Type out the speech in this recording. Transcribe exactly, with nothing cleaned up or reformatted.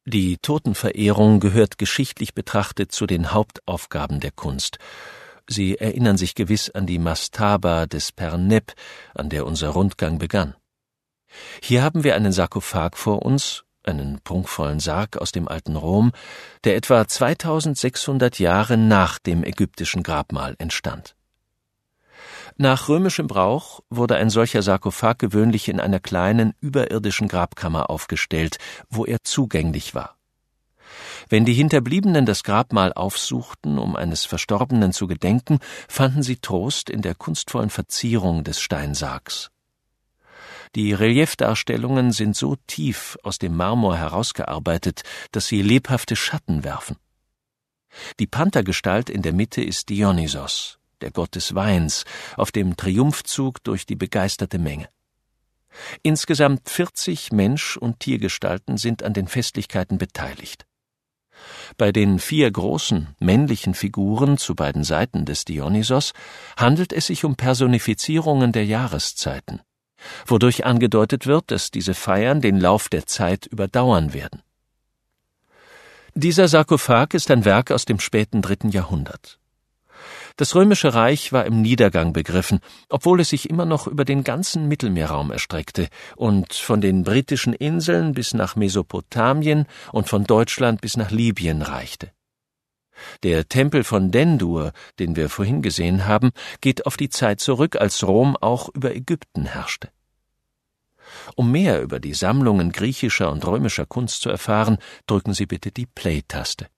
Die Totenverehrung gehört geschichtlich betrachtet zu den Hauptaufgaben der Kunst. Sie erinnern sich gewiss an die Mastaba des Pernep, an der unser Rundgang begann. Hier haben wir einen Sarkophag vor uns, einen prunkvollen Sarg aus dem alten Rom, der etwa zweitausendsechshundert Jahre nach dem ägyptischen Grabmal entstand. Nach römischem Brauch wurde ein solcher Sarkophag gewöhnlich in einer kleinen überirdischen Grabkammer aufgestellt, wo er zugänglich war. Wenn die Hinterbliebenen das Grabmal aufsuchten, um eines Verstorbenen zu gedenken, fanden sie Trost in der kunstvollen Verzierung des Steinsargs. Die Reliefdarstellungen sind so tief aus dem Marmor herausgearbeitet, dass sie lebhafte Schatten werfen. Die Panthergestalt in der Mitte ist Dionysos, der Gott des Weins, auf dem Triumphzug durch die begeisterte Menge. Insgesamt vierzig Mensch- und Tiergestalten sind an den Festlichkeiten beteiligt. Bei den vier großen männlichen Figuren zu beiden Seiten des Dionysos handelt es sich um Personifizierungen der Jahreszeiten, wodurch angedeutet wird, dass diese Feiern den Lauf der Zeit überdauern werden. Dieser Sarkophag ist ein Werk aus dem späten dritten Jahrhundert. Das Römische Reich war im Niedergang begriffen, obwohl es sich immer noch über den ganzen Mittelmeerraum erstreckte und von den britischen Inseln bis nach Mesopotamien und von Deutschland bis nach Libyen reichte. Der Tempel von Dendur, den wir vorhin gesehen haben, geht auf die Zeit zurück, als Rom auch über Ägypten herrschte. Um mehr über die Sammlungen griechischer und römischer Kunst zu erfahren, drücken Sie bitte die Play-Taste.